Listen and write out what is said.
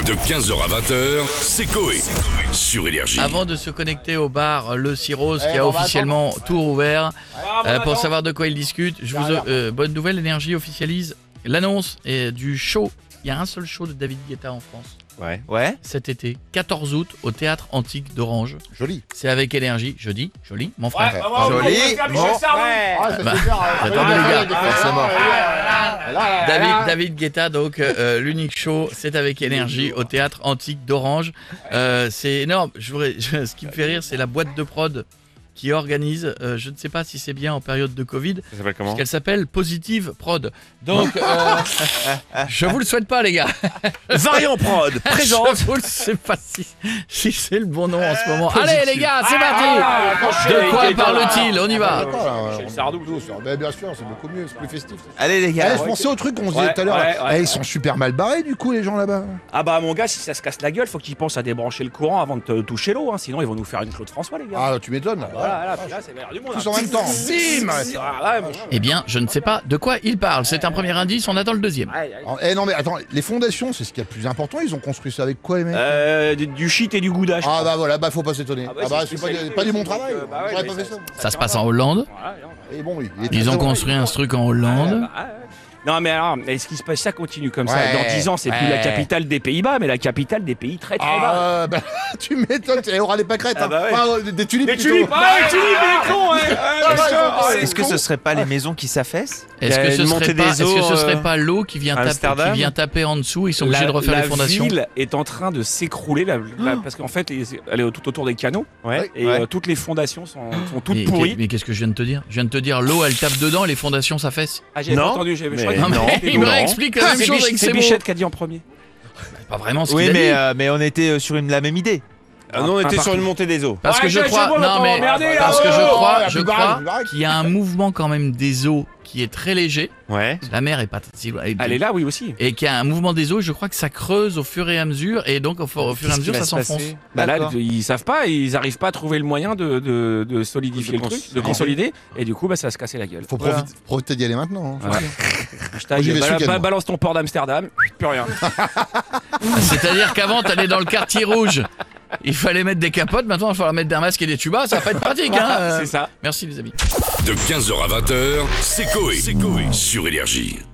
De 15h à 20h, c'est Coé. Sur Énergie. Avant de se connecter au bar Le Cirrose qui a officiellement tout rouvert, pour savoir de quoi il discute, je vous bonne nouvelle, Énergie officialise l'annonce du show. Il y a un seul show de David Guetta en France. Ouais. Cet été, 14 août, au Théâtre Antique d'Orange. Joli. C'est avec Énergie, jeudi, joli, mon frère. Joli. Mon frère. Attendez les gars, forcément. David Guetta, donc l'unique show, c'est avec Énergie au Théâtre Antique d'Orange. C'est énorme. Ce qui me fait rire, c'est la boîte de prod qui organise, je ne sais pas si c'est bien en période de Covid, Ça s'appelle comment? parce qu'elle s'appelle Positive Prod. Donc, je vous le souhaite pas, les gars. Variant Prod présente. Je vous le sais pas si c'est le bon nom en ce moment. Allez, les gars, c'est parti. De quoi parle-t-il? On y va. Bien sûr, c'est beaucoup mieux, c'est plus festif. Allez les gars. Je pensais au truc qu'on se disait tout à l'heure. Ils sont super mal barrés du coup les gens là-bas. Ah bah mon gars, si ça se casse la gueule, faut qu'ils pensent à débrancher le courant avant de te toucher l'eau, hein. Sinon ils vont nous faire une Claude François les gars. Ah tu m'étonnes. Voilà, puis là c'est l'air du monde. Tous en même temps. Bim. Eh bien, je ne sais pas de quoi il parle. C'est un premier indice, on attend le deuxième. Non mais attends, les fondations c'est ce qu'il y a de plus important. Ils ont construit ça avec quoi les mecs? Du shit et du gouda. Ah bah voilà, faut pas s'étonner. C'est pas du bon travail. J'aurais pas fait ça. Ça se passe en Hollande. Et bon, Ils ont construit un truc en Hollande. Non mais alors, est-ce qu'il se passe ça continue comme ça? Ouais, Dans 10 ans, c'est plus la capitale des Pays-Bas, mais la capitale des pays très très bas. Ah bah tu m'étonnes, il y aura les pâquerettes. Ah bah ouais. Enfin, des tulipes. Des plutôt. tulipes, les tulipes, les cons, Est-ce que ce serait pas les maisons qui s'affaissent? Est-ce que ce serait pas l'eau qui vient Amsterdam. taper en dessous? Ils sont obligés de refaire les fondations. La ville est en train de s'écrouler parce qu'en fait, elle est tout autour des canaux. Ouais. Et toutes les fondations sont toutes pourries. Mais qu'est-ce que je viens de te dire? Je viens de te dire, l'eau elle tape dedans, les fondations s'affaissent. Ah, j'ai pas entendu, je crois Non, mais il me réexplique la même chose avec ses c'est mots. Bichette qui a dit en premier. C'est pas vraiment ce Oui, qu'il a dit. mais on était sur la même idée. Non, on était sur une montée des eaux. Parce que je crois, je crois qu'il y a un mouvement quand même des eaux qui est très léger. Ouais. La mer est pas si loin. Elle est là, oui aussi. Et qu'il y a un mouvement des eaux, je crois que ça creuse au fur et à mesure, et donc au fur et à mesure ça s'enfonce. Bah là, ils savent pas, ils arrivent pas à trouver le moyen de solidifier le truc, de consolider, et du coup, bah ça va se casser la gueule. Faut profiter d'y aller maintenant. Balance ton port d'Amsterdam, plus rien. C'est-à-dire qu'avant, t'allais dans le quartier rouge. Il fallait mettre des capotes, maintenant il va falloir mettre des masques et des tubas, ça va pas être pratique hein. C'est ça. Merci les amis. De 15h à 20h, c'est Coé. Sur Énergie.